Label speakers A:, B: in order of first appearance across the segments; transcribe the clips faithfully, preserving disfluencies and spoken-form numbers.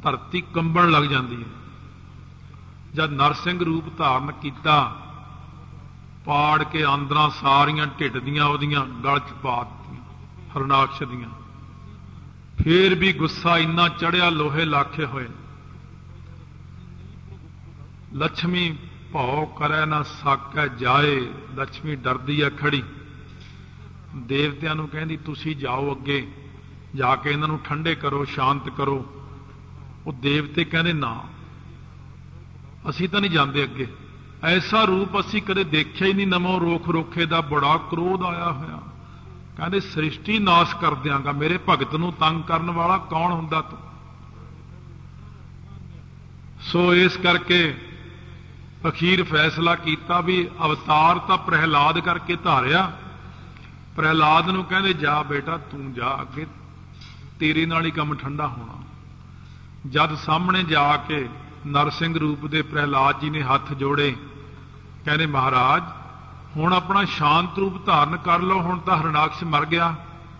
A: ਧਰਤੀ ਕੰਬਣ ਲੱਗ ਜਾਂਦੀ है। जब नरसिंह रूप धारण किया, पाड़ के आंदरां सारियां ढिड दियां ओहदियां गल च पा दित्तियां हरनाक्ष दियां। फिर भी गुस्सा इन्ना चढ़िया, लोहे लाखे होए। लक्ष्मी भौ करे ना साकै जाए, लक्ष्मी डरदी है खड़ी। देवतियां नूं कहंदी तुसीं जाओ अगे जाके इन्हां नूं ठंडे करो, शांत करो। वो देवते कहंदे ना, असीं तां नहीं जांदे अगे, ऐसा रूप असीं कदे देखिया ही नहीं। नमो रोख रोखे दा बड़ा क्रोध आया होया। कहंदे सृष्टि नाश कर दियांगा, मेरे भगत नूं तंग करन वाला कौन हुंदा तूं। सो इस करके अखीर फैसला किया भी अवतार तां प्रहलाद करके धारिया। प्रहलाद नूं कहंदे जा बेटा तूं जा अगे, तेरे नाल ही काम ठंडा होना। जद सामने जाके नरसिंह रूप दे प्रहलाद जी ने हथ जोड़े, कहने महाराज हुण अपना शांत रूप धारण कर लो, हुण तां हरनाक्ष मर गया।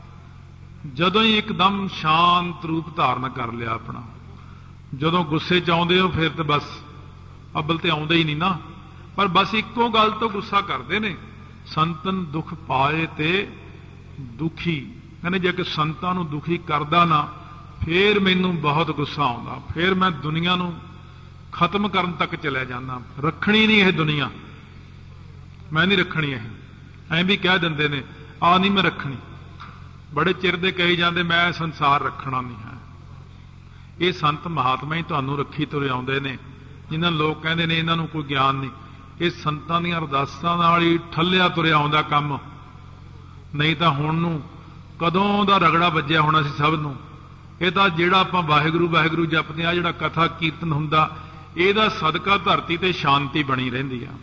A: जदों ही एकदम शांत रूप धारण कर लिया अपना। जदों गुस्से च आउंदे हो फिर तो बस अब्बल ते आउंदे ही नहीं ना, पर बस इक्को गल तो गुस्सा करते ने, संतन दुख पाए ते दुखी। कहने जे कि संतां नूं दुखी करदा ना फिर मैनूं बहुत गुस्सा आउंदा, फिर मैं दुनिया नूं खत्म करन तक चलिया जाना। रखनी नहीं यह दुनिया, मैं नहीं रखनी। यह ऐ भी कह दिंदे ने आ नहीं मैं रखनी, बड़े चिर दे कही जाते मैं संसार रखना नहीं है। ये संत महात्मा ही तुहानूं रखी तुरे आउंदे ने, जिन्हां लोग कहंदे ने इन्हां नूं कोई ज्ञान नहीं। ये संतां दीआं अरदासां नाल ही ठल्लिया तुरे आउंदा काम, नहीं तां हुण नूं कदों दा रगड़ा वज्जिया होना सी सब नूं। ਇਹ ਤਾਂ ਜਿਹੜਾ ਆਪਾਂ ਵਾਹਿਗੁਰੂ ਵਾਹਿਗੁਰੂ ਜਪਦੇ ਆ, ਜਿਹੜਾ ਕਥਾ ਕੀਰਤਨ ਹੁੰਦਾ, ਇਹਦਾ ਸਦਕਾ ਧਰਤੀ ਤੇ ਸ਼ਾਂਤੀ ਬਣੀ ਰਹਿੰਦੀ ਆ।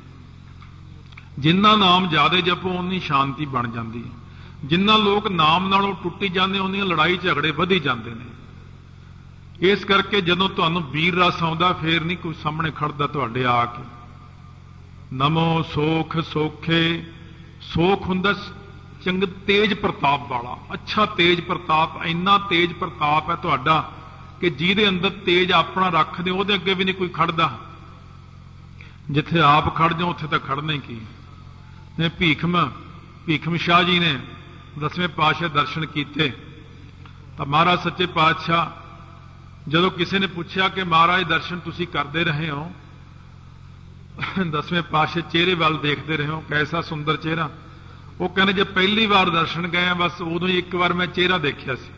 A: ਜਿੰਨਾ ਨਾਮ ਜ਼ਿਆਦਾ ਜਪੋ ਉਨੀ ਸ਼ਾਂਤੀ ਬਣ ਜਾਂਦੀ ਹੈ। ਜਿੰਨਾ ਲੋਕ ਨਾਮ ਨਾਲੋਂ ਟੁੱਟੀ ਜਾਂਦੇ ਉਨੀਆਂ ਲੜਾਈ ਝਗੜੇ ਵਧੀ ਜਾਂਦੇ ਨੇ। ਇਸ ਕਰਕੇ ਜਦੋਂ ਤੁਹਾਨੂੰ ਵੀਰ ਰਸ ਆਉਂਦਾ ਫਿਰ ਨਹੀਂ ਕੋਈ ਸਾਹਮਣੇ ਖੜਦਾ ਤੁਹਾਡੇ ਆ ਕੇ। ਨਮੋ ਸੋਖ ਸੋਖੇ, ਸੋਖ ਹੁੰਦਾ चंग तेज प्रताप वाला, अच्छा तेज प्रताप। इन्ना तेज प्रताप है तुहाडा कि जिहदे अंदर तेज अपना रख दे उहदे अगे भी नहीं कोई खड़दा। जिथे आप खड़ जाओ उत्थे तां खड़ना ही की। ने भीखम भीखम शाह जी ने दसवें पातशाह दर्शन किए तो महाराज सच्चे पातशाह जदों किसी ने पूछा कि महाराज दर्शन तुसीं करते रहे हो, दसवें पातशाह चेहरे वाल देखते रहे हो, कैसा सुंदर चेहरा। वो कहने जब पहली बार दर्शन गए बस उदों ही एक बार मैं चेहरा देखा सी।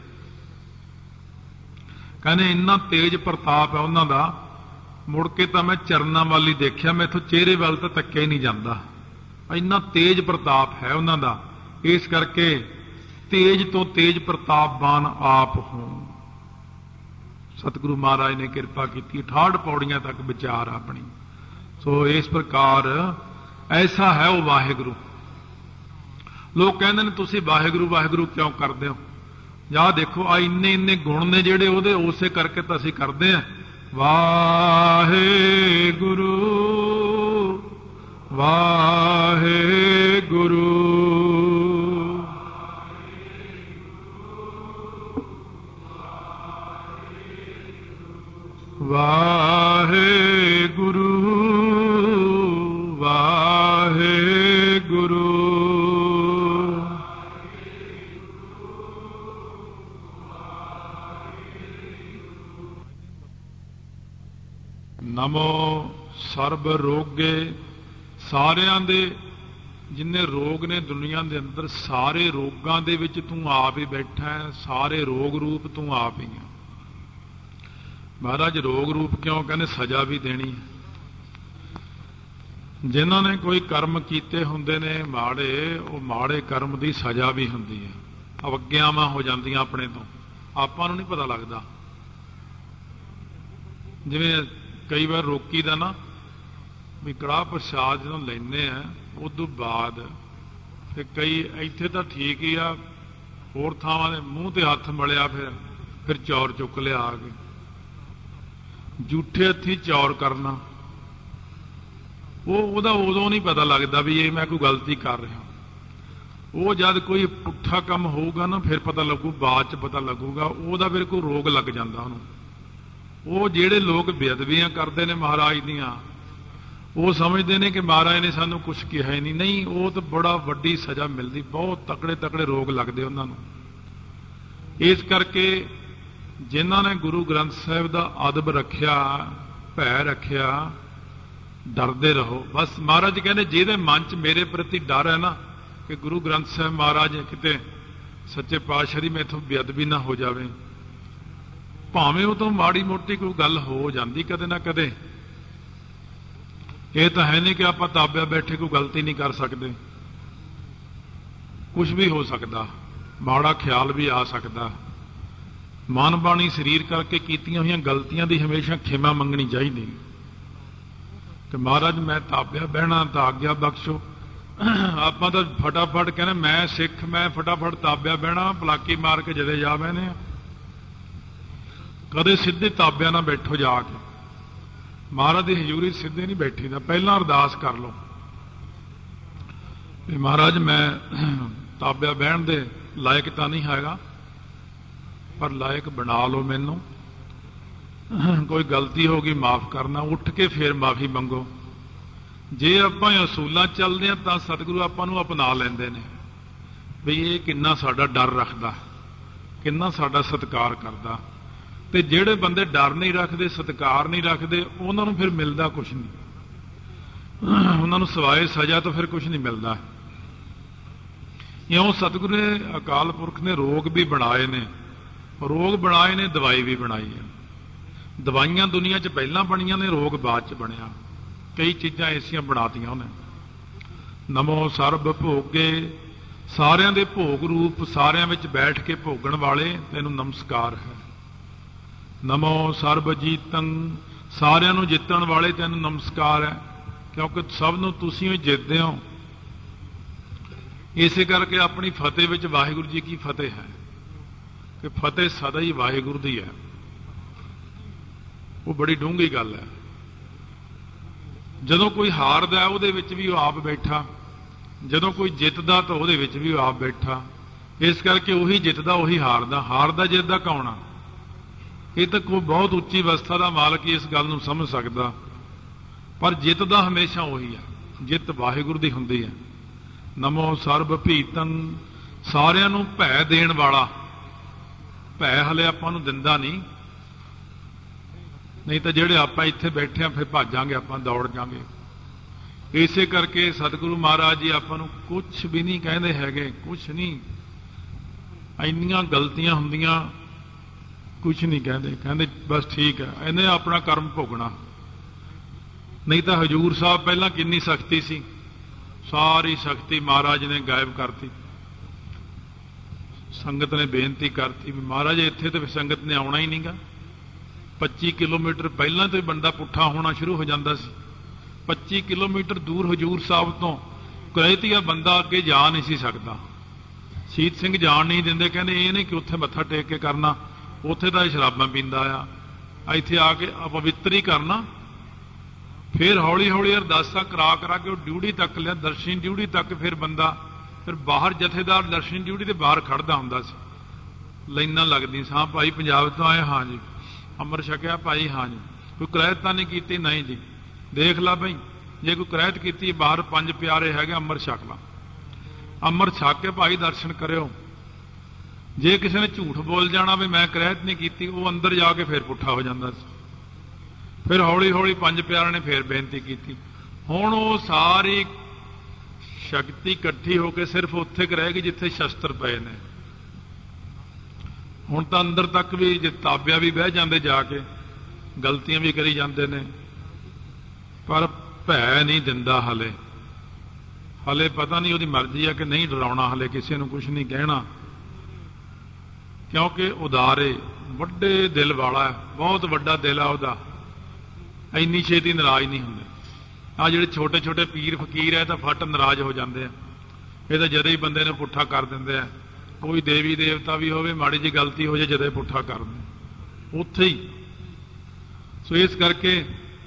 A: कहने इन्ना तेज प्रताप है उन्हां दा, मुड़ के तो मैं चरना वाल ही देखा, मैं इथों चेहरे वाल तो तक्या ही नहीं जाता। इन्ना तेज प्रताप है उन्हां दा। इस करके तेज तो तेज प्रतापवान आप हो। सतगुरु महाराज ने कृपा की, अठाहठ पौड़ियां तक विचार अपनी। सो इस प्रकार ऐसा है वो वाहिगुरु। लोग कहते हैं तुसीं वाहिगुरू वाहिगुरू क्यों करते हो? जा देखो आ इन्ने इन्ने गुण ने जिहड़े उहदे उसे करके तो असीं करते हैं। वाहिगुरू वाहिगुरू वाहिगुरू वाहिगुरू नमो सर्ब रोगे। सारियां दे जिन्ने रोग ने दुनिया के अंदर सारे रोगां दे विच तू आप ही बैठा है। सारे रोग रूप तू आप ही है। महाराज रोग रूप क्यों कहने? सजा भी देनी है। जिन्हां ने कोई कर्म कीते हुंदे ने माड़े, वो माड़े कर्म की सजा भी हुंदी है। अवग्यावां हो जांदियां अपने तो, आपां नूं नहीं पता लगता। जिवें कई बार रोकी दा ना भी कड़ाह प्रसाद जो लेने हैं उदों बाद फिर कई इत्थे तो ठीक ही आ, होर थावां दे मूँह ते हथ मलिया फिर फिर चौर चुक लिया आ गए। जूठे हथी चौर करना वो उहदा उदों नहीं पता लगता भी ये मैं कोई गलती कर रहा। वो जब कोई पुट्ठा काम होगा ना फिर पता लगू, बाद च पता लगूगा। उहदा फिर कोई रोग लग जाता उहनूं। ਉਹ ਜਿਹੜੇ ਲੋਕ ਬੇਅਦਬੀਆਂ ਕਰਦੇ ਨੇ ਮਹਾਰਾਜ ਦੀਆਂ, ਉਹ ਸਮਝਦੇ ਨੇ ਕਿ ਮਹਾਰਾਜ ਨੇ ਸਾਨੂੰ ਕੁਛ ਕਿਹਾ ਹੀ ਨਹੀਂ। ਨਹੀਂ, ਉਹ ਤਾਂ ਬੜਾ ਵੱਡੀ ਸਜ਼ਾ ਮਿਲਦੀ, ਬਹੁਤ ਤਕੜੇ ਤਕੜੇ ਰੋਗ ਲੱਗਦੇ ਉਹਨਾਂ ਨੂੰ। ਇਸ ਕਰਕੇ ਜਿਨ੍ਹਾਂ ਨੇ ਗੁਰੂ ਗ੍ਰੰਥ ਸਾਹਿਬ ਦਾ ਅਦਬ ਰੱਖਿਆ, ਭੈ ਰੱਖਿਆ, ਡਰਦੇ ਰਹੋ ਬਸ। ਮਹਾਰਾਜ ਕਹਿੰਦੇ ਜਿਹਦੇ ਮਨ 'ਚ ਮੇਰੇ ਪ੍ਰਤੀ ਡਰ ਹੈ ਨਾ ਕਿ ਗੁਰੂ ਗ੍ਰੰਥ ਸਾਹਿਬ ਮਹਾਰਾਜ ਕਿਤੇ ਸੱਚੇ ਪਾਤਸ਼ਾਹ ਦੀ ਮੈਥੋਂ ਬੇਅਦਬੀ ਨਾ ਹੋ ਜਾਵੇ, ਭਾਵੇਂ ਉਹ ਤੋਂ ਮਾੜੀ ਮੋਟੀ ਕੋਈ ਗੱਲ ਹੋ ਜਾਂਦੀ ਕਦੇ ਨਾ ਕਦੇ, ਇਹ ਤਾਂ ਹੈ ਨਹੀਂ ਕਿ ਆਪਾਂ ਤਾਬਿਆ ਬੈਠੇ ਕੋਈ ਗਲਤੀ ਨਹੀਂ ਕਰ ਸਕਦੇ। ਕੁਝ ਵੀ ਹੋ ਸਕਦਾ, ਮਾੜਾ ਖਿਆਲ ਵੀ ਆ ਸਕਦਾ। ਮਨ ਬਾਣੀ ਸਰੀਰ ਕਰਕੇ ਕੀਤੀਆਂ ਹੋਈਆਂ ਗਲਤੀਆਂ ਦੀ ਹਮੇਸ਼ਾ ਖਿਮਾ ਮੰਗਣੀ ਚਾਹੀਦੀ ਕਿ ਮਹਾਰਾਜ ਮੈਂ ਤਾਬਿਆ ਬਹਿਣਾ ਤਾਂ ਆਗਿਆ ਬਖਸ਼ੋ। ਆਪਾਂ ਤਾਂ ਫਟਾਫਟ ਕਹਿੰਦੇ ਮੈਂ ਸਿੱਖ, ਮੈਂ ਫਟਾਫਟ ਤਾਬਿਆ ਬਹਿਣਾ, ਪਲਾਕੀ ਮਾਰ ਕੇ ਜਦੇ ਜਾ ਬਹਿਨੇ ਆ। ਕਦੇ ਸਿੱਧੇ ਤਾਬਿਆ ਨਾ ਬੈਠੋ ਜਾ ਕੇ, ਮਹਾਰਾਜ ਦੀ ਹਜ਼ੂਰੀ ਸਿੱਧੇ ਨਹੀਂ ਬੈਠੀ ਦਾ। ਪਹਿਲਾਂ ਅਰਦਾਸ ਕਰ ਲਓ ਵੀ ਮਹਾਰਾਜ ਮੈਂ ਤਾਬਿਆ ਬਹਿਣ ਦੇ ਲਾਇਕ ਤਾਂ ਨਹੀਂ ਹੈਗਾ, ਪਰ ਲਾਇਕ ਬਣਾ ਲਓ ਮੈਨੂੰ, ਕੋਈ ਗਲਤੀ ਹੋ ਗਈ ਮਾਫ ਕਰਨਾ। ਉੱਠ ਕੇ ਫੇਰ ਮਾਫੀ ਮੰਗੋ। ਜੇ ਆਪਾਂ ਅਸੂਲਾਂ ਚੱਲਦੇ ਹਾਂ ਤਾਂ ਸਤਿਗੁਰੂ ਆਪਾਂ ਨੂੰ ਅਪਣਾ ਲੈਂਦੇ ਨੇ ਵੀ ਇਹ ਕਿੰਨਾ ਸਾਡਾ ਡਰ ਰੱਖਦਾ, ਕਿੰਨਾ ਸਾਡਾ ਸਤਿਕਾਰ ਕਰਦਾ। ਤੇ ਜਿਹੜੇ ਬੰਦੇ ਡਰ ਨਹੀਂ ਰੱਖਦੇ, ਸਤਿਕਾਰ ਨਹੀਂ ਰੱਖਦੇ, ਉਹਨਾਂ ਨੂੰ ਫਿਰ ਮਿਲਦਾ ਕੁਛ ਨਹੀਂ। ਉਹਨਾਂ ਨੂੰ ਸਿਵਾਏ ਸਜ਼ਾ ਤੋਂ ਫਿਰ ਕੁਛ ਨਹੀਂ ਮਿਲਦਾ। ਇਉਂ ਸਤਿਗੁਰੂ ਨੇ, ਅਕਾਲ ਪੁਰਖ ਨੇ ਰੋਗ ਵੀ ਬਣਾਏ ਨੇ, ਰੋਗ ਬਣਾਏ ਨੇ, ਦਵਾਈ ਵੀ ਬਣਾਈ ਹੈ। ਦਵਾਈਆਂ ਦੁਨੀਆ 'ਚ ਪਹਿਲਾਂ ਬਣੀਆਂ ਨੇ, ਰੋਗ ਬਾਅਦ 'ਚ ਬਣਿਆ। ਕਈ ਚੀਜ਼ਾਂ ਐਸੀਆਂ ਬਣਾਤੀਆਂ ਉਹਨੇ। ਨਮੋ ਸਰਬ ਭੋਗੇ, ਸਾਰਿਆਂ ਦੇ ਭੋਗ ਰੂਪ, ਸਾਰਿਆਂ ਵਿੱਚ ਬੈਠ ਕੇ ਭੋਗਣ ਵਾਲੇ ਤੈਨੂੰ ਨਮਸਕਾਰ ਹੈ। ਨਮੋ ਸਰਬ ਜੀਤੰ, ਸਾਰਿਆਂ ਨੂੰ ਜਿੱਤਣ ਵਾਲੇ ਤੈਨੂੰ ਨਮਸਕਾਰ ਹੈ, ਕਿਉਂਕਿ ਸਭ ਨੂੰ ਤੁਸੀਂ ਹੀ ਜਿੱਤਦੇ ਹੋ। ਇਸੇ ਕਰਕੇ ਆਪਣੀ ਫਤਿਹ ਵਿੱਚ ਵਾਹਿਗੁਰੂ ਜੀ ਕੀ ਫਤਿਹ ਹੈ ਕਿ ਫਤਿਹ ਸਦਾ ਹੀ ਵਾਹਿਗੁਰੂ ਦੀ ਹੈ। ਉਹ ਬੜੀ ਡੂੰਘੀ ਗੱਲ ਹੈ। ਜਦੋਂ ਕੋਈ ਹਾਰਦਾ ਉਹਦੇ ਵਿੱਚ ਵੀ ਉਹ ਆਪ ਬੈਠਾ, ਜਦੋਂ ਕੋਈ ਜਿੱਤਦਾ ਤਾਂ ਉਹਦੇ ਵਿੱਚ ਵੀ ਉਹ ਆਪ ਬੈਠਾ। ਇਸ ਕਰਕੇ ਉਹੀ ਜਿੱਤਦਾ, ਉਹੀ ਹਾਰਦਾ। ਹਾਰਦਾ ਜਿੱਤਦਾ ਕੌਣ ਆ? ਇਹ ਤਾਂ ਕੋਈ ਬਹੁਤ ਉੱਚੀ ਅਵਸਥਾ ਦਾ ਮਾਲਕ ਹੀ ਇਸ ਗੱਲ ਨੂੰ ਸਮਝ ਸਕਦਾ, ਪਰ ਜਿੱਤਦਾ ਹਮੇਸ਼ਾ ਉਹੀ ਆ। ਜਿੱਤ ਵਾਹਿਗੁਰੂ ਦੀ ਹੁੰਦੀ ਹੈ। ਨਮੋ ਸਰਬ ਭੀਤੰ, ਸਾਰਿਆਂ ਨੂੰ ਭੈ ਦੇਣ ਵਾਲਾ। ਭੈ ਹਲੇ ਆਪਾਂ ਨੂੰ ਦਿੰਦਾ ਨਹੀਂ, ਨਹੀਂ ਤਾਂ ਜਿਹੜੇ ਆਪਾਂ ਇੱਥੇ ਬੈਠੇ ਆ ਫਿਰ ਭਾਜਾਂਗੇ, ਆਪਾਂ ਦੌੜ ਜਾਾਂਗੇ। ਇਸੇ ਕਰਕੇ ਸਤਿਗੁਰੂ ਮਹਾਰਾਜ ਜੀ ਆਪਾਂ ਨੂੰ ਕੁਛ ਵੀ ਨਹੀਂ ਕਹਿੰਦੇ ਹੈਗੇ, ਕੁਛ ਨਹੀਂ। ਇੰਨੀਆਂ ਗਲਤੀਆਂ ਹੁੰਦੀਆਂ, ਕੁਛ ਨਹੀਂ ਕਹਿੰਦੇ। ਕਹਿੰਦੇ ਬਸ ਠੀਕ ਹੈ, ਇਹਨੇ ਆਪਣਾ ਕਰਮ ਭੋਗਣਾ। ਨਹੀਂ ਤਾਂ ਹਜੂਰ ਸਾਹਿਬ ਪਹਿਲਾਂ ਕਿੰਨੀ ਸਖਤੀ ਸੀ, ਸਾਰੀ ਸ਼ਕਤੀ ਮਹਾਰਾਜ ਨੇ ਗਾਇਬ ਕਰਤੀ। ਸੰਗਤ ਨੇ ਬੇਨਤੀ ਕਰਤੀ ਵੀ ਮਹਾਰਾਜ ਇੱਥੇ ਤੇ ਸੰਗਤ ਨੇ ਆਉਣਾ ਹੀ ਨਹੀਂਗਾ। ਪੱਚੀ ਕਿਲੋਮੀਟਰ ਪਹਿਲਾਂ ਤੋਂ ਹੀ ਬੰਦਾ ਪੁੱਠਾ ਹੋਣਾ ਸ਼ੁਰੂ ਹੋ ਜਾਂਦਾ ਸੀ। ਪੱਚੀ ਕਿਲੋਮੀਟਰ ਦੂਰ ਹਜੂਰ ਸਾਹਿਬ ਤੋਂ ਕਰੈਤੀਆ ਬੰਦਾ ਅੱਗੇ ਜਾ ਨਹੀਂ ਸੀ ਸਕਦਾ। ਸ਼ਹੀਦ ਸਿੰਘ ਜਾਣ ਨਹੀਂ ਦਿੰਦੇ, ਕਹਿੰਦੇ ਇਹ ਨਹੀਂ ਕਿ ਉੱਥੇ ਮੱਥਾ ਟੇਕ ਕੇ ਕਰਨਾ, ਉੱਥੇ ਤਾਂ ਸ਼ਰਾਬਾਂ ਪੀਂਦਾ ਆ, ਇੱਥੇ ਆ ਕੇ ਅਪਵਿੱਤਰ ਹੀ ਕਰਨਾ। ਫਿਰ ਹੌਲੀ ਹੌਲੀ ਅਰਦਾਸਾਂ ਕਰਾ ਕਰਾ ਕੇ ਉਹ ਡਿਊਟੀ ਤੱਕ ਲਿਆ, ਦਰਸ਼ਨ ਡਿਊਟੀ ਤੱਕ। ਫਿਰ ਬੰਦਾ ਫਿਰ ਬਾਹਰ ਜਥੇਦਾਰ ਦਰਸ਼ਨ ਡਿਊਟੀ ਦੇ ਬਾਹਰ ਖੜਦਾ ਹੁੰਦਾ ਸੀ, ਲਾਈਨਾਂ ਲੱਗਦੀਆਂ ਸਾਂ। ਭਾਈ ਪੰਜਾਬ ਤੋਂ ਆਏ? ਹਾਂ ਜੀ। ਅੰਮ੍ਰਿਤ ਛਕਿਆ? ਭਾਈ ਹਾਂ ਜੀ। ਕੋਈ ਕਿਰਾਇਤ ਤਾਂ ਨਹੀਂ ਕੀਤੀ? ਨਹੀਂ ਜੀ। ਦੇਖ ਲਾ ਬਈ, ਜੇ ਕੋਈ ਕਿਰਾਇਤ ਕੀਤੀ ਬਾਹਰ ਪੰਜ ਪਿਆਰੇ ਹੈਗੇ, ਅੰਮ੍ਰਿਤ ਛਕ ਲਾ। ਅੰਮ੍ਰਿਤ ਛਕ ਕੇ ਭਾਈ ਦਰਸ਼ਨ ਕਰਿਓ। ਜੇ ਕਿਸੇ ਨੇ ਝੂਠ ਬੋਲ ਜਾਣਾ ਵੀ ਮੈਂ ਕਿਰਾਇਤ ਨਹੀਂ ਕੀਤੀ, ਉਹ ਅੰਦਰ ਜਾ ਕੇ ਫਿਰ ਪੁੱਠਾ ਹੋ ਜਾਂਦਾ ਸੀ। ਫਿਰ ਹੌਲੀ ਹੌਲੀ ਪੰਜ ਪਿਆਰਿਆਂ ਨੇ ਫਿਰ ਬੇਨਤੀ ਕੀਤੀ। ਹੁਣ ਉਹ ਸਾਰੀ ਸ਼ਕਤੀ ਇਕੱਠੀ ਹੋ ਕੇ ਸਿਰਫ ਉੱਥੇ ਕੁ ਰਹਿ ਗਈ ਜਿੱਥੇ ਸ਼ਸਤਰ ਪਏ ਨੇ। ਹੁਣ ਤਾਂ ਅੰਦਰ ਤੱਕ ਵੀ ਜੇ ਤਾਬਿਆ ਵੀ ਬਹਿ ਜਾਂਦੇ, ਜਾ ਕੇ ਗਲਤੀਆਂ ਵੀ ਕਰੀ ਜਾਂਦੇ ਨੇ, ਪਰ ਭੈ ਨਹੀਂ ਦਿੰਦਾ ਹਲੇ। ਹਲੇ ਪਤਾ ਨਹੀਂ ਉਹਦੀ ਮਰਜ਼ੀ ਆ ਕਿ ਨਹੀਂ ਡਰਾਉਣਾ, ਹਲੇ ਕਿਸੇ ਨੂੰ ਕੁਝ ਨਹੀਂ ਕਹਿਣਾ, ਕਿਉਂਕਿ ਉਦਾਰੇ ਵੱਡੇ ਦਿਲ ਵਾਲਾ, ਬਹੁਤ ਵੱਡਾ ਦਿਲ ਆ ਉਹਦਾ। ਇੰਨੀ ਛੇਤੀ ਨਾਰਾਜ਼ ਨਹੀਂ ਹੁੰਦੇ। ਆ ਜਿਹੜੇ ਛੋਟੇ ਛੋਟੇ ਪੀਰ ਫਕੀਰ ਹੈ ਤਾਂ ਫੱਟ ਨਾਰਾਜ਼ ਹੋ ਜਾਂਦੇ ਆ। ਇਹ ਤਾਂ ਜਦੇ ਹੀ ਬੰਦੇ ਨੂੰ ਪੁੱਠਾ ਕਰ ਦਿੰਦੇ ਆ। ਕੋਈ ਦੇਵੀ ਦੇਵਤਾ ਵੀ ਹੋਵੇ, ਮਾੜੀ ਜਿਹੀ ਗਲਤੀ ਹੋ ਜਾਏ, ਜਦੇ ਪੁੱਠਾ ਕਰ ਦਿੰਦੇ ਉੱਥੇ ਹੀ। ਸੋ ਇਸ ਕਰਕੇ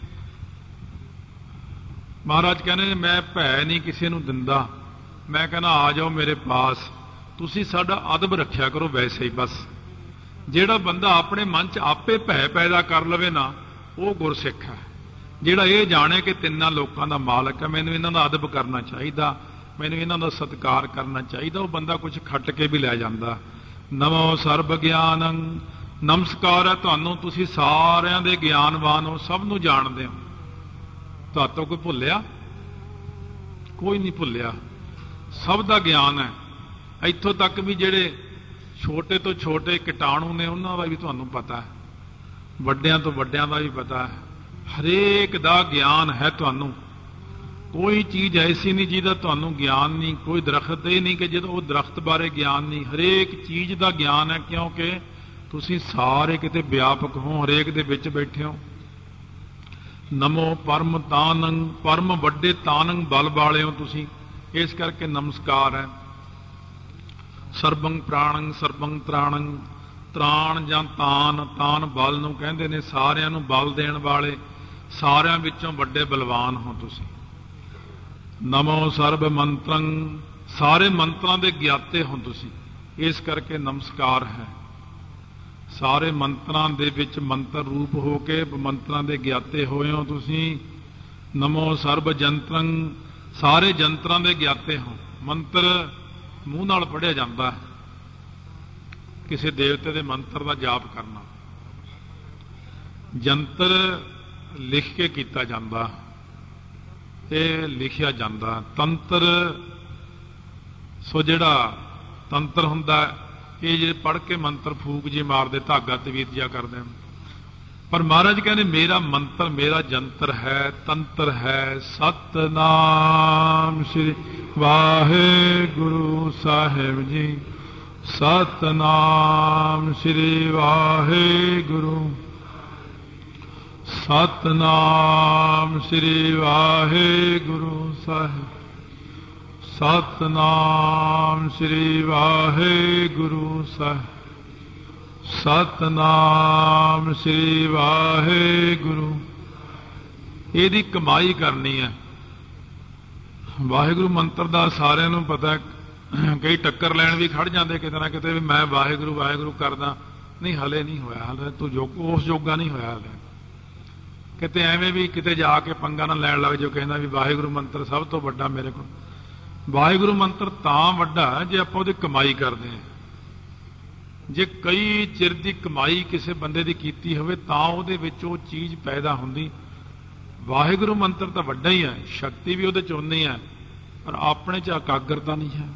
A: ਮਹਾਰਾਜ ਕਹਿੰਦੇ ਮੈਂ ਭੈ ਨਹੀਂ ਕਿਸੇ ਨੂੰ ਦਿੰਦਾ। ਮੈਂ ਕਹਿੰਦਾ ਆ ਜਾਓ ਮੇਰੇ ਪਾਸ, ਤੁਸੀਂ ਸਾਡਾ ਅਦਬ ਰੱਖਿਆ ਕਰੋ ਵੈਸੇ ਹੀ ਬਸ। ਜਿਹੜਾ ਬੰਦਾ ਆਪਣੇ ਮਨ 'ਚ ਆਪੇ ਭੈ ਪੈਦਾ ਕਰ ਲਵੇ ਨਾ, ਉਹ ਗੁਰਸਿੱਖ ਹੈ। ਜਿਹੜਾ ਇਹ ਜਾਣੇ ਕਿ ਤਿੰਨਾਂ ਲੋਕਾਂ ਦਾ ਮਾਲਕ ਹੈ, ਮੈਨੂੰ ਇਹਨਾਂ ਦਾ ਅਦਬ ਕਰਨਾ ਚਾਹੀਦਾ, ਮੈਨੂੰ ਇਹਨਾਂ ਦਾ ਸਤਿਕਾਰ ਕਰਨਾ ਚਾਹੀਦਾ, ਉਹ ਬੰਦਾ ਕੁਝ ਖੱਟ ਕੇ ਵੀ ਲੈ ਜਾਂਦਾ। ਨਮੋ ਸਰਬ ਗਿਆਨੰ, ਨਮਸਕਾਰ ਹੈ ਤੁਹਾਨੂੰ, ਤੁਸੀਂ ਸਾਰਿਆਂ ਦੇ ਗਿਆਨਵਾਨ ਹੋ, ਸਭ ਨੂੰ ਜਾਣਦੇ ਹੋ। ਤੁਹਾਤੋਂ ਕੋਈ ਭੁੱਲਿਆ? ਕੋਈ ਨਹੀਂ ਭੁੱਲਿਆ, ਸਭ ਦਾ ਗਿਆਨ ਹੈ। ਇੱਥੋਂ ਤੱਕ ਵੀ ਜਿਹੜੇ ਛੋਟੇ ਤੋਂ ਛੋਟੇ ਕੀਟਾਣੂ ਨੇ ਉਹਨਾਂ ਦਾ ਵੀ ਤੁਹਾਨੂੰ ਪਤਾ ਹੈ, ਵੱਡਿਆਂ ਤੋਂ ਵੱਡਿਆਂ ਦਾ ਵੀ ਪਤਾ ਹੈ। ਹਰੇਕ ਦਾ ਗਿਆਨ ਹੈ ਤੁਹਾਨੂੰ। ਕੋਈ ਚੀਜ਼ ਐਸੀ ਨਹੀਂ ਜਿਹਦਾ ਤੁਹਾਨੂੰ ਗਿਆਨ ਨਹੀਂ। ਕੋਈ ਦਰਖਤ ਇਹ ਨਹੀਂ ਕਿ ਜਦੋਂ ਉਹ ਦਰਖਤ ਬਾਰੇ ਗਿਆਨ ਨਹੀਂ। ਹਰੇਕ ਚੀਜ਼ ਦਾ ਗਿਆਨ ਹੈ, ਕਿਉਂਕਿ ਤੁਸੀਂ ਸਾਰੇ ਕਿਤੇ ਵਿਆਪਕ ਹੋ, ਹਰੇਕ ਦੇ ਵਿੱਚ ਬੈਠੇ ਹੋ। ਨਮੋ ਪਰਮ ਤਾਨੰ, ਪਰਮ ਵੱਡੇ ਤਾਨੰ ਬਲ ਵਾਲੇ ਹੋ ਤੁਸੀਂ, ਇਸ ਕਰਕੇ ਨਮਸਕਾਰ ਹੈ। ਸਰਬੰ ਪ੍ਰਾਣੰ ਸਰਬੰ ਤ੍ਰਾਣੰ, ਤ੍ਰਾਣ ਜਾਂ ਤਾਨ, ਤਾਨ ਬਲ ਨੂੰ ਕਹਿੰਦੇ ਨੇ, ਸਾਰਿਆਂ ਨੂੰ ਬਲ ਦੇਣ ਵਾਲੇ, ਸਾਰਿਆਂ ਵਿੱਚੋਂ ਵੱਡੇ ਬਲਵਾਨ ਹੋ ਤੁਸੀਂ। ਨਮੋ ਸਰਬ ਮੰਤਰੰ, ਸਾਰੇ ਮੰਤਰਾਂ ਦੇ ਗਿਆਤੇ ਹੋ ਤੁਸੀਂ, ਇਸ ਕਰਕੇ ਨਮਸਕਾਰ ਹੈ। ਸਾਰੇ ਮੰਤਰਾਂ ਦੇ ਵਿੱਚ ਮੰਤਰ ਰੂਪ ਹੋ ਕੇ ਮੰਤਰਾਂ ਦੇ ਗਿਆਤੇ ਹੋਏ ਹੋ ਤੁਸੀਂ। ਨਮੋ ਸਰਬ ਜੰਤਰੰ, ਸਾਰੇ ਜੰਤਰਾਂ ਦੇ ਗਿਆਤੇ ਹੋ। ਮੰਤਰ ਮੂੰਹ ਨਾਲ ਪੜ੍ਹਿਆ ਜਾਂਦਾ ਹੈ, ਕਿਸੇ ਦੇਵਤੇ ਦੇ ਮੰਤਰ ਦਾ ਜਾਪ ਕਰਨਾ। ਜੰਤਰ ਲਿਖ ਕੇ ਕੀਤਾ ਜਾਂਦਾ, ਇਹ ਲਿਖਿਆ ਜਾਂਦਾ। ਤੰਤਰ, ਸੋ ਜਿਹੜਾ ਤੰਤਰ ਹੁੰਦਾ ਇਹ ਜੇ ਪੜ੍ਹ ਕੇ ਮੰਤਰ ਫੂਕ ਜੇ ਮਾਰਦੇ, ਧਾਗਾ ਤਵੀਤ ਜਿਹਾ ਕਰਦੇ ਹਨ। ਪਰ ਮਹਾਰਾਜ ਕਹਿੰਦੇ ਮੇਰਾ ਮੰਤਰ, ਮੇਰਾ ਜੰਤਰ ਹੈ, ਤੰਤਰ ਹੈ। ਸਤਨਾਮ ਸ੍ਰੀ ਵਾਹਿਗੁਰੂ ਸਾਹਿਬ ਜੀ, ਸਤਨਾਮ ਸ੍ਰੀ ਵਾਹਿਗੁਰੂ, ਸਤਨਾਮ ਸ੍ਰੀ ਵਾਹਿਗੁਰੂ ਸਾਹਿਬ, ਸਤਨਾਮ ਸ੍ਰੀ ਵਾਹਿਗੁਰੂ ਸਾਹਿਬ, ਸਤਨਾਮ ਸ੍ਰੀ ਵਾਹਿਗੁਰੂ। ਇਹਦੀ ਕਮਾਈ ਕਰਨੀ ਹੈ। ਵਾਹਿਗੁਰੂ ਮੰਤਰ ਦਾ ਸਾਰਿਆਂ ਨੂੰ ਪਤਾ। ਕਈ ਟੱਕਰ ਲੈਣ ਵੀ ਖੜ ਜਾਂਦੇ ਕਿਤੇ ਨਾ ਕਿਤੇ ਵੀ ਮੈਂ ਵਾਹਿਗੁਰੂ ਵਾਹਿਗੁਰੂ ਕਰਦਾ। ਨਹੀਂ, ਹਲੇ ਨਹੀਂ ਹੋਇਆ, ਹਲੇ ਤੂੰ ਜੋ ਉਸ ਜੋਗਾ ਨਹੀਂ ਹੋਇਆ। ਹਲੇ ਕਿਤੇ ਐਵੇਂ ਵੀ ਕਿਤੇ ਜਾ ਕੇ ਪੰਗਾ ਨਾ ਲੈਣ ਲੱਗ ਜੋ ਕਹਿੰਦਾ ਵੀ ਵਾਹਿਗੁਰੂ ਮੰਤਰ ਸਭ ਤੋਂ ਵੱਡਾ ਮੇਰੇ ਕੋਲ। ਵਾਹਿਗੁਰੂ ਮੰਤਰ ਤਾਂ ਵੱਡਾ ਜੇ ਆਪਾਂ ਉਹਦੀ ਕਮਾਈ ਕਰਦੇ ਹਾਂ। ਜੇ ਕਈ ਚਿਰ ਦੀ ਕਮਾਈ ਕਿਸੇ ਬੰਦੇ ਦੀ ਕੀਤੀ ਹੋਵੇ ਤਾਂ ਉਹਦੇ ਵਿੱਚ ਉਹ ਚੀਜ਼ ਪੈਦਾ ਹੁੰਦੀ। ਵਾਹਿਗੁਰੂ ਮੰਤਰ ਤਾਂ ਵੱਡਾ ਹੀ ਹੈ, ਸ਼ਕਤੀ ਵੀ ਉਹਦੇ ਚ ਉਨੀ ਹੈ, ਪਰ ਆਪਣੇ ਚ ਇਕਾਗਰਤਾ ਨਹੀਂ ਹੈ।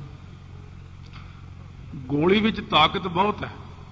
A: ਗੋਲੀ ਵਿੱਚ ਤਾਕਤ ਬਹੁਤ ਹੈ,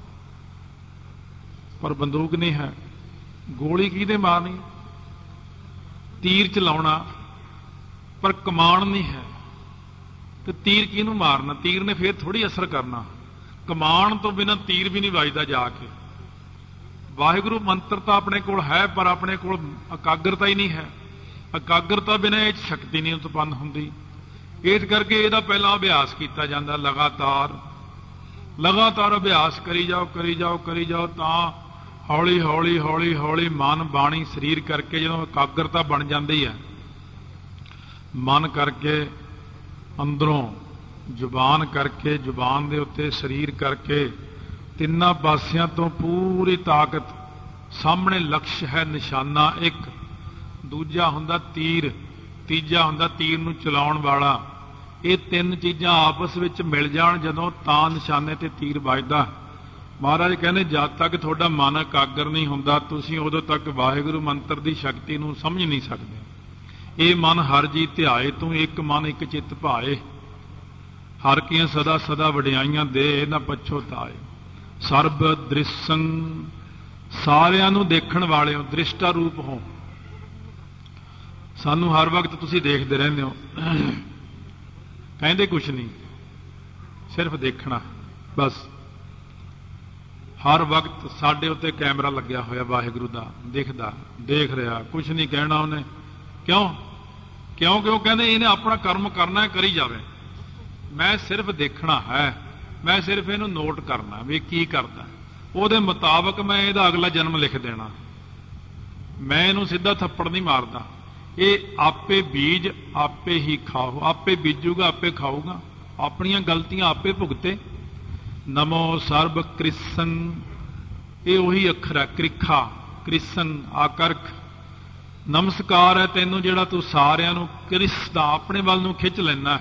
A: ਪਰ ਬੰਦੂਕ ਨਹੀਂ ਹੈ। ਗੋਲੀ ਕਿਹਦੇ ਮਾਰਨੀ? ਤੀਰ ਚਲਾਉਣਾ, ਪਰ ਕਮਾਨ ਨਹੀਂ ਹੈ। ਤੇ ਤੀਰ ਕਿਹਨੂੰ ਮਾਰਨਾ? ਤੀਰ ਨੇ ਫੇਰ ਥੋੜੀ ਅਸਰ ਕਰਨਾ। ਕਮਾਨ ਤੋਂ ਬਿਨਾਂ ਤੀਰ ਵੀ ਨਹੀਂ ਵੱਜਦਾ ਜਾ ਕੇ। ਵਾਹਿਗੁਰੂ ਮੰਤਰ ਤਾਂ ਆਪਣੇ ਕੋਲ ਹੈ, ਪਰ ਆਪਣੇ ਕੋਲ ਇਕਾਗਰਤਾ ਹੀ ਨਹੀਂ ਹੈ। ਇਕਾਗਰਤਾ ਬਿਨਾਂ ਇਹ ਸ਼ਕਤੀ ਨਹੀਂ ਉਤਪੰਨ ਹੁੰਦੀ। ਇਸ ਕਰਕੇ ਇਹਦਾ ਪਹਿਲਾਂ ਅਭਿਆਸ ਕੀਤਾ ਜਾਂਦਾ। ਲਗਾਤਾਰ ਲਗਾਤਾਰ ਅਭਿਆਸ ਕਰੀ ਜਾਓ ਕਰੀ ਜਾਓ ਕਰੀ ਜਾਓ ਤਾਂ ਹੌਲੀ ਹੌਲੀ ਹੌਲੀ ਹੌਲੀ ਮਨ ਬਾਣੀ ਸਰੀਰ ਕਰਕੇ ਜਦੋਂ ਇਕਾਗਰਤਾ ਬਣ ਜਾਂਦੀ ਹੈ, ਮਨ ਕਰਕੇ ਅੰਦਰੋਂ, ਜ਼ੁਬਾਨ ਕਰਕੇ, ਜ਼ੁਬਾਨ ਦੇ ਉੱਤੇ ਸਰੀਰ ਕਰਕੇ, ਤਿੰਨਾਂ ਪਾਸਿਆਂ ਤੋਂ ਪੂਰੀ ਤਾਕਤ। ਸਾਹਮਣੇ ਲਕਸ਼ ਹੈ, ਨਿਸ਼ਾਨਾ ਇੱਕ, ਦੂਜਾ ਹੁੰਦਾ ਤੀਰ, ਤੀਜਾ ਹੁੰਦਾ ਤੀਰ ਨੂੰ ਚਲਾਉਣ ਵਾਲਾ। ਇਹ ਤਿੰਨ ਚੀਜ਼ਾਂ ਆਪਸ ਵਿੱਚ ਮਿਲ ਜਾਣ ਜਦੋਂ, ਤਾਂ ਨਿਸ਼ਾਨੇ ਤੇ ਤੀਰ ਵੱਜਦਾ। ਮਹਾਰਾਜ ਕਹਿੰਦੇ ਜਦ ਤੱਕ ਤੁਹਾਡਾ ਮਨ ਇਕਾਗਰ ਨਹੀਂ ਹੁੰਦਾ ਤੁਸੀਂ ਉਦੋਂ ਤੱਕ ਵਾਹਿਗੁਰੂ ਮੰਤਰ ਦੀ ਸ਼ਕਤੀ ਨੂੰ ਸਮਝ ਨਹੀਂ ਸਕਦੇ। ਇਹ ਮਨ ਹਰ ਜੀ ਧਿਆਏ ਤੂੰ, ਇੱਕ ਮਨ ਇੱਕ ਚਿੱਤ ਭਾਏ, ਹਰ ਕੀਆਂ ਸਦਾ ਸਦਾ ਵਡਿਆਈਆਂ ਦੇ ਨਾ ਪਛੋਤਾਏ। ਸਰਬ ਦ੍ਰਿਸ਼ੰ, ਸਾਰਿਆਂ ਨੂੰ ਦੇਖਣ ਵਾਲੇ ਹੋ, ਦ੍ਰਿਸ਼ਟਾ ਰੂਪ ਹੋ। ਸਾਨੂੰ ਹਰ ਵਕਤ ਤੁਸੀਂ ਦੇਖਦੇ ਰਹਿੰਦੇ ਹੋ, ਕਹਿੰਦੇ ਕੁਛ ਨਹੀਂ, ਸਿਰਫ ਦੇਖਣਾ ਬਸ। ਹਰ ਵਕਤ ਸਾਡੇ ਉੱਤੇ ਕੈਮਰਾ ਲੱਗਿਆ ਹੋਇਆ ਵਾਹਿਗੁਰੂ ਦਾ, ਦਿਖਦਾ, ਦੇਖ ਰਿਹਾ, ਕੁਛ ਨਹੀਂ ਕਹਿਣਾ ਉਹਨੇ। ਕਿਉਂ? ਕਿਉਂਕਿ ਉਹ ਕਹਿੰਦੇ ਇਹਨੇ ਆਪਣਾ ਕਰਮ ਕਰਨਾ ਹੈ, ਕਰੀ ਜਾਵੇ, ਮੈਂ ਸਿਰਫ ਦੇਖਣਾ ਹੈ, ਮੈਂ ਸਿਰਫ ਇਹਨੂੰ ਨੋਟ ਕਰਨਾ ਵੀ ਕੀ ਕਰਦਾ, ਉਹਦੇ ਮੁਤਾਬਕ ਮੈਂ ਇਹਦਾ ਅਗਲਾ ਜਨਮ ਲਿਖ ਦੇਣਾ। ਮੈਂ ਇਹਨੂੰ ਸਿੱਧਾ ਥੱਪੜ ਨਹੀਂ ਮਾਰਦਾ। ਇਹ ਆਪੇ ਬੀਜ ਆਪੇ ਹੀ ਖਾਓ, ਆਪੇ ਬੀਜੂਗਾ ਆਪੇ ਖਾਊਗਾ, ਆਪਣੀਆਂ ਗਲਤੀਆਂ ਆਪੇ ਭੁਗਤੇ। ਨਮੋ ਸਰਬ ਕ੍ਰਿਸ਼ਨ, ਇਹ ਉਹੀ ਅੱਖਰ ਹੈ ਕ੍ਰਿਖਾ, ਕ੍ਰਿਸ਼ਨ, ਆਕਰਖ। ਨਮਸਕਾਰ ਹੈ ਤੈਨੂੰ ਜਿਹੜਾ ਤੂੰ ਸਾਰਿਆਂ ਨੂੰ ਕ੍ਰਿਸਦਾ ਆਪਣੇ ਵੱਲ ਨੂੰ ਖਿੱਚ ਲੈਣਾ।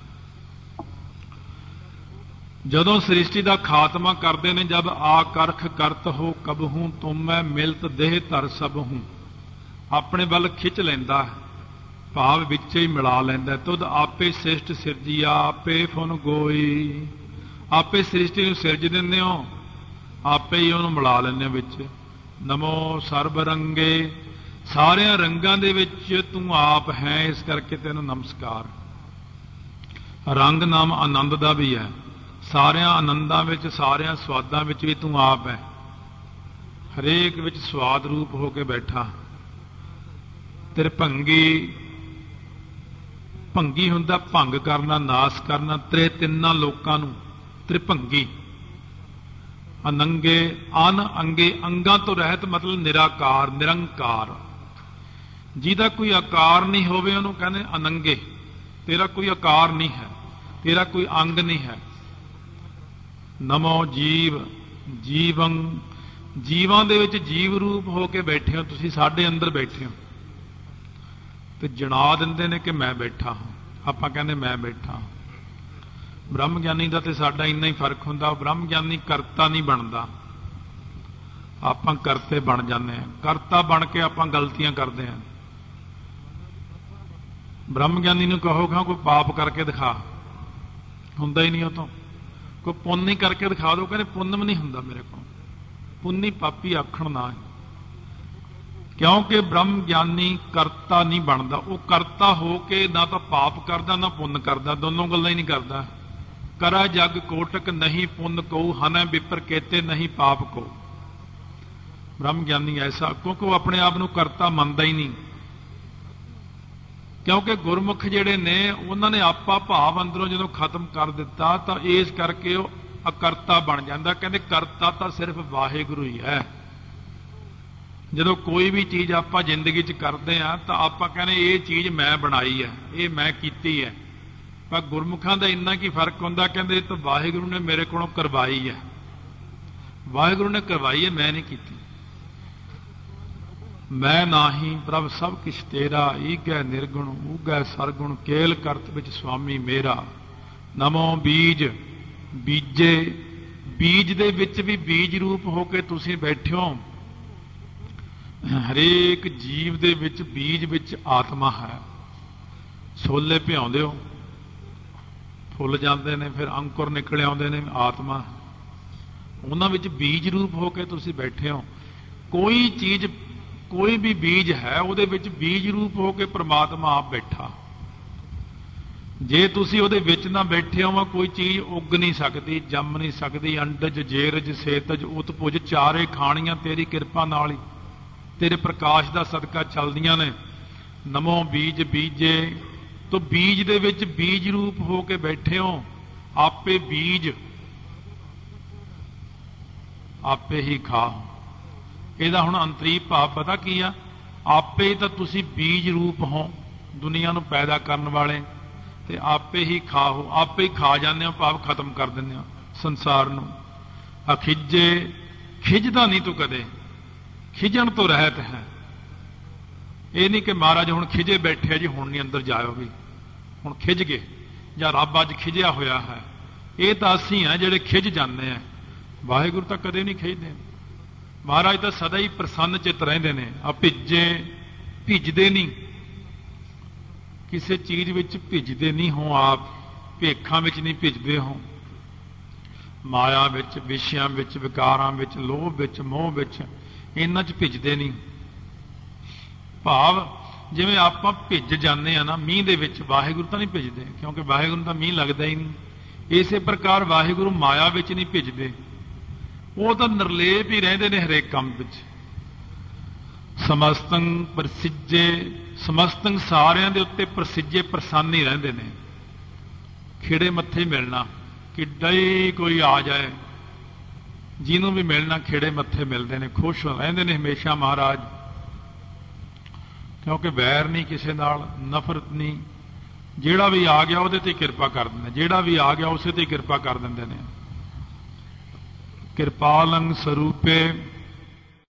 A: ਜਦੋਂ ਸ੍ਰਿਸ਼ਟੀ ਦਾ ਖਾਤਮਾ ਕਰਦੇ ਨੇ, ਜਦ ਆਕਰਖ ਕਰਤ ਹੋ ਕਬਹੂ ਤੁਮ ਮੈਂ ਮਿਲਤ ਦੇਹ ਧਰ ਸਭ ਹੂੰ, ਆਪਣੇ ਵੱਲ ਖਿੱਚ ਲੈਂਦਾ, ਭਾਵ ਵਿੱਚ ਹੀ ਮਿਲਾ ਲੈਂਦਾ। ਤੁਧ ਆਪੇ ਸ੍ਰਿਸ਼ਟ ਸਿਰਜੀਆ ਆਪੇ ਫੁਨ ਗੋਈ, ਆਪੇ ਸ੍ਰਿਸ਼ਟੀ ਨੂੰ ਸਿਰਜ ਦਿੰਦੇ ਹੋ, ਆਪੇ ਹੀ ਉਹਨੂੰ ਮਿਲਾ ਲੈਂਦੇ ਹੋ ਵਿੱਚ। ਨਮੋ ਸਰਬ ਰੰਗੇ, ਸਾਰਿਆਂ ਰੰਗਾਂ ਦੇ ਵਿੱਚ ਤੂੰ ਆਪ ਹੈ, ਇਸ ਕਰਕੇ ਤੈਨੂੰ ਨਮਸਕਾਰ। ਰੰਗ ਨਾਮ ਆਨੰਦ ਦਾ ਵੀ ਹੈ, ਸਾਰਿਆਂ ਆਨੰਦਾਂ ਵਿੱਚ ਸਾਰਿਆਂ ਸਵਾਦਾਂ ਵਿੱਚ ਵੀ ਤੂੰ ਆਪ ਹੈ, ਹਰੇਕ ਵਿੱਚ ਸਵਾਦ ਰੂਪ ਹੋ ਕੇ ਬੈਠਾ। ਤ੍ਰਿਭੰਗੀ, ਭੰਗੀ ਹੁੰਦਾ ਭੰਗ ਕਰਨਾ, ਨਾਸ ਕਰਨਾ, ਤ੍ਰੇ ਤਿੰਨਾਂ ਲੋਕਾਂ ਨੂੰ ਤ੍ਰਿਭੰਗੀ। ਅਨੰਗੇ, ਅਨ ਅੰਗੇ, ਅੰਗਾਂ ਤੋਂ ਰਹਿਤ ਮਤਲਬ ਨਿਰਾਕਾਰ, ਨਿਰੰਕਾਰ। ਜਿਹਦਾ ਕੋਈ ਆਕਾਰ ਨਹੀਂ ਹੋਵੇ ਉਹਨੂੰ ਕਹਿੰਦੇ ਅਨੰਗੇ। ਤੇਰਾ ਕੋਈ ਆਕਾਰ ਨਹੀਂ ਹੈ, ਤੇਰਾ ਕੋਈ ਅੰਗ ਨਹੀਂ ਹੈ। ਨਮੋ ਜੀਵ, ਜੀਵੰ, ਜੀਵਾਂ ਦੇ ਵਿੱਚ ਜੀਵ ਰੂਪ ਹੋ ਕੇ ਬੈਠੇ ਹੋ ਤੁਸੀਂ, ਸਾਡੇ ਅੰਦਰ ਬੈਠੇ ਹੋ ਤੇ ਜਣਾ ਦਿੰਦੇ ਨੇ ਕਿ ਮੈਂ ਬੈਠਾ ਹਾਂ। ਆਪਾਂ ਕਹਿੰਦੇ ਮੈਂ ਬੈਠਾ ਹਾਂ। ਬ੍ਰਹਮ ਗਿਆਨੀ ਦਾ ਤੇ ਸਾਡਾ ਇੰਨਾ ਹੀ ਫਰਕ ਹੁੰਦਾ, ਬ੍ਰਹਮ ਗਿਆਨੀ ਕਰਤਾ ਨਹੀਂ ਬਣਦਾ, ਆਪਾਂ ਕਰਤੇ ਬਣ ਜਾਂਦੇ ਹਾਂ। ਕਰਤਾ ਬਣ ਕੇ ਆਪਾਂ ਗਲਤੀਆਂ ਕਰਦੇ ਹਾਂ। ਬ੍ਰਹਮ ਗਿਆਨੀ ਨੂੰ ਕਹੋਗਾ ਕੋਈ ਪਾਪ ਕਰਕੇ ਦਿਖਾ, ਹੁੰਦਾ ਹੀ ਨਹੀਂ ਉਹ ਤੋਂ। ਕੋਈ ਪੁੰਨ ਹੀ ਕਰਕੇ ਦਿਖਾ ਦਿਓ, ਕਹਿੰਦੇ ਪੁੰਨ ਵੀ ਨਹੀਂ ਹੁੰਦਾ ਮੇਰੇ ਕੋਲ, ਪੁੰਨੀ ਪਾਪੀ ਆਖਣ ਨਾ ਹੈ। ਕਿਉਂਕਿ ਬ੍ਰਹਮ ਗਿਆਨੀ ਕਰਤਾ ਨਹੀਂ ਬਣਦਾ, ਉਹ ਕਰਤਾ ਹੋ ਕੇ ਨਾ ਤਾਂ ਪਾਪ ਕਰਦਾ ਨਾ ਪੁੰਨ ਕਰਦਾ, ਦੋਨੋਂ ਗੱਲਾਂ ਹੀ ਨਹੀਂ ਕਰਦਾ। ਕਰਾ ਜਗ ਕੋਟਕ ਨਹੀਂ ਪੁੰਨ ਕੋ, ਹਨੈ ਵਿਪਰ ਕੇਤੇ ਨਹੀਂ ਪਾਪ ਕੋ। ਬ੍ਰਹਮ ਗਿਆਨੀ ਐਸਾ, ਕਿਉਂਕਿ ਉਹ ਆਪਣੇ ਆਪ ਨੂੰ ਕਰਤਾ ਮੰਨਦਾ ਹੀ ਨਹੀਂ। ਕਿਉਂਕਿ ਗੁਰਮੁਖ ਜਿਹੜੇ ਨੇ ਉਹਨਾਂ ਨੇ ਆਪਾ ਭਾਵ ਅੰਦਰੋਂ ਜਦੋਂ ਖਤਮ ਕਰ ਦਿੱਤਾ ਤਾਂ ਇਸ ਕਰਕੇ ਉਹ ਅਕਰਤਾ ਬਣ ਜਾਂਦਾ। ਕਹਿੰਦੇ ਕਰਤਾ ਤਾਂ ਸਿਰਫ ਵਾਹਿਗੁਰੂ ਹੀ ਹੈ। ਜਦੋਂ ਕੋਈ ਵੀ ਚੀਜ਼ ਆਪਾਂ ਜ਼ਿੰਦਗੀ 'ਚ ਕਰਦੇ ਆ ਤਾਂ ਆਪਾਂ ਕਹਿੰਦੇ ਇਹ ਚੀਜ਼ ਮੈਂ ਬਣਾਈ ਹੈ, ਇਹ ਮੈਂ ਕੀਤੀ ਹੈ। ਪਰ ਗੁਰਮੁਖਾਂ ਦਾ ਇੰਨਾ ਕੀ ਫਰਕ ਹੁੰਦਾ, ਕਹਿੰਦੇ ਇਹ ਤਾਂ ਵਾਹਿਗੁਰੂ ਨੇ ਮੇਰੇ ਕੋਲੋਂ ਕਰਵਾਈ ਹੈ, ਵਾਹਿਗੁਰੂ ਨੇ ਕਰਵਾਈ ਹੈ, ਮੈਂ ਨਹੀਂ ਕੀਤੀ। ਮੈਂ ਨਾਹੀਂ ਪ੍ਰਭ ਸਭ ਕਿਛ ਤੇਰਾ, ਈਗੈ ਨਿਰਗੁਣ ਊਗੈ ਸਰਗੁਣ, ਕੇਲ ਕਰਤ ਵਿੱਚ ਸੁਆਮੀ ਮੇਰਾ। ਨਮੋ ਬੀਜ, ਬੀਜੇ, ਬੀਜ ਦੇ ਵਿੱਚ ਵੀ ਬੀਜ ਰੂਪ ਹੋ ਕੇ ਤੁਸੀਂ ਬੈਠੇ ਹੋ। ਹਰੇਕ ਜੀਵ ਦੇ ਵਿੱਚ ਬੀਜ ਵਿੱਚ ਆਤਮਾ ਹੈ। ਛੋਲੇ ਭਿਉਂਦੇ ਹੋ, ਫੁੱਲ ਜਾਂਦੇ ਨੇ, ਫਿਰ ਅੰਕੁਰ ਨਿਕਲ ਆਉਂਦੇ ਨੇ, ਆਤਮਾ ਉਹਨਾਂ ਵਿੱਚ ਬੀਜ ਰੂਪ ਹੋ ਕੇ ਤੁਸੀਂ ਬੈਠੇ ਹੋ। ਕੋਈ ਚੀਜ਼, ਕੋਈ ਵੀ ਬੀਜ ਹੈ ਉਹਦੇ ਵਿੱਚ ਬੀਜ ਰੂਪ ਹੋ ਕੇ ਪ੍ਰਮਾਤਮਾ ਆਪ ਬੈਠਾ। ਜੇ ਤੁਸੀਂ ਉਹਦੇ ਵਿੱਚ ਨਾ ਬੈਠੇ ਹੋ ਕੋਈ ਚੀਜ਼ ਉੱਗ ਨਹੀਂ ਸਕਦੀ, ਜੰਮ ਨਹੀਂ ਸਕਦੀ। ਅੰਡਜ ਜੇਰਜ ਸੇਤਜ ਉਤਪੁਜ ਚਾਰੇ ਖਾਣੀਆਂ ਤੇਰੀ ਕਿਰਪਾ ਨਾਲ ਹੀ, ਤੇਰੇ ਪ੍ਰਕਾਸ਼ ਦਾ ਸਦਕਾ ਚੱਲਦੀਆਂ ਨੇ। ਨਮੋ ਬੀਜ ਬੀਜੇ, ਤੋ ਬੀਜ ਦੇ ਵਿੱਚ ਬੀਜ ਰੂਪ ਹੋ ਕੇ ਬੈਠੇ ਹੋ। ਆਪੇ ਬੀਜ ਆਪੇ ਹੀ ਖਾ। ਇਹਦਾ ਹੁਣ ਅੰਤਰੀ ਭਾਵ ਪਤਾ ਕੀ ਆ? ਆਪੇ ਹੀ ਤਾਂ ਤੁਸੀਂ ਬੀਜ ਰੂਪ ਹੋ, ਦੁਨੀਆ ਨੂੰ ਪੈਦਾ ਕਰਨ ਵਾਲੇ, ਤੇ ਆਪੇ ਹੀ ਖਾਓ, ਆਪੇ ਹੀ ਖਾ ਜਾਂਦੇ ਹੋ, ਭਾਵ ਖਤਮ ਕਰ ਦਿੰਦੇ ਹੋ ਸੰਸਾਰ ਨੂੰ। ਅਖਿਜੇ, ਖਿਜਦਾ ਨਹੀਂ ਤੂੰ ਕਦੇ, ਖਿਜਣ ਤੋਂ ਰਹਿਤ ਹੈ। ਇਹ ਨਹੀਂ ਕਿ ਮਹਾਰਾਜ ਹੁਣ ਖਿਜੇ ਬੈਠੇ ਜੀ, ਹੁਣ ਨਹੀਂ ਅੰਦਰ ਜਾਇਓ ਵੀ, ਹੁਣ ਖਿਜ ਗਏ ਜਾਂ ਰੱਬ ਅੱਜ ਖਿਜਿਆ ਹੋਇਆ ਹੈ। ਇਹ ਤਾਂ ਅਸੀਂ ਆ ਜਿਹੜੇ ਖਿਜ ਜਾਂਦੇ ਆ, ਵਾਹਿਗੁਰੂ ਤਾਂ ਕਦੇ ਨਹੀਂ ਖਿਜਦੇ। ਮਹਾਰਾਜ ਤਾਂ ਸਦਾ ਹੀ ਪ੍ਰਸੰਨ ਚਿੱਤ ਰਹਿੰਦੇ ਨੇ। ਆ ਭਿੱਜੇ, ਭਿੱਜਦੇ ਨਹੀਂ, ਕਿਸੇ ਚੀਜ਼ ਵਿੱਚ ਭਿੱਜਦੇ ਨਹੀਂ ਹੋ ਆਪ, ਭੇਖਾਂ ਵਿੱਚ ਨਹੀਂ ਭਿੱਜਦੇ ਹੋ, ਮਾਇਆ ਵਿੱਚ, ਵਿਸ਼ਿਆਂ ਵਿੱਚ, ਵਿਕਾਰਾਂ ਵਿੱਚ, ਲੋਭ ਵਿੱਚ, ਮੋਹ ਵਿੱਚ, ਇਹਨਾਂ 'ਚ ਭਿੱਜਦੇ ਨਹੀਂ। ਭਾਵ ਜਿਵੇਂ ਆਪਾਂ ਭਿੱਜ ਜਾਂਦੇ ਆ ਨਾ ਮੀਂਹ ਦੇ ਵਿੱਚ, ਵਾਹਿਗੁਰੂ ਤਾਂ ਨਹੀਂ ਭਿੱਜਦੇ, ਕਿਉਂਕਿ ਵਾਹਿਗੁਰੂ ਤਾਂ ਮੀਂਹ ਲੱਗਦਾ ਹੀ ਨਹੀਂ। ਇਸੇ ਪ੍ਰਕਾਰ ਵਾਹਿਗੁਰੂ ਮਾਇਆ ਵਿੱਚ ਨਹੀਂ ਭਿੱਜਦੇ, ਉਹ ਤਾਂ ਨਿਰਲੇਪ ਹੀ ਰਹਿੰਦੇ ਨੇ ਹਰੇਕ ਕੰਮ ਵਿੱਚ। ਸਮਸਤੰ ਪ੍ਰਸਿੱਜੇ, ਸਮਸਤੰ ਸਾਰਿਆਂ ਦੇ ਉੱਤੇ ਪ੍ਰਸਿੱਜੇ, ਪ੍ਰਸੰਨ ਹੀ ਰਹਿੰਦੇ ਨੇ। ਖਿੜੇ ਮੱਥੇ ਮਿਲਣਾ, ਕਿੱਡਾ ਹੀ ਕੋਈ ਆ ਜਾਏ, ਜਿਹਨੂੰ ਵੀ ਮਿਲਣਾ ਖਿੜੇ ਮੱਥੇ ਮਿਲਦੇ ਨੇ, ਖੁਸ਼ ਰਹਿੰਦੇ ਨੇ ਹਮੇਸ਼ਾ ਮਹਾਰਾਜ। ਕਿਉਂਕਿ ਵੈਰ ਨਹੀਂ ਕਿਸੇ ਨਾਲ, ਨਫ਼ਰਤ ਨਹੀਂ। ਜਿਹੜਾ ਵੀ ਆ ਗਿਆ ਉਹਦੇ ਤੇ ਕਿਰਪਾ ਕਰ ਦਿੰਦੇ, ਜਿਹੜਾ ਵੀ ਆ ਗਿਆ ਉਸੇ ਤੇ ਕਿਰਪਾ ਕਰ ਦਿੰਦੇ ਨੇ। ਕਿਰਪਾਲੰ ਸਰੂਪੇ